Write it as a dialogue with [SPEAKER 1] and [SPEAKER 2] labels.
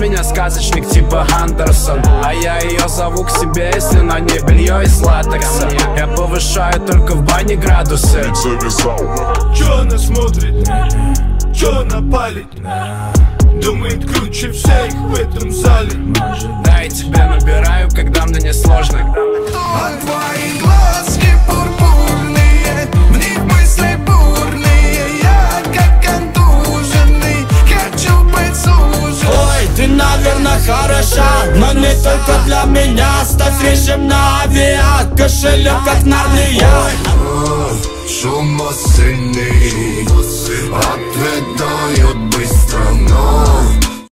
[SPEAKER 1] меня сказочник типа Андерсон, а я ее зову к себе, если на ней белье из латекса. Я повышаю только в бане градусы.
[SPEAKER 2] Чё она смотрит? Чё она палит? Думает круче всех в этом зале.
[SPEAKER 1] Да, я тебе набираю, когда мне не сложно.
[SPEAKER 3] А твои глазки пурпурные, в них мысли бурные. Я как контуженный, хочу быть сужен.
[SPEAKER 4] Ой, ты, наверное, хороша, но не только для меня. Ставь режим на авиа, кошелек как Нарния.
[SPEAKER 3] Шум сильный, ответ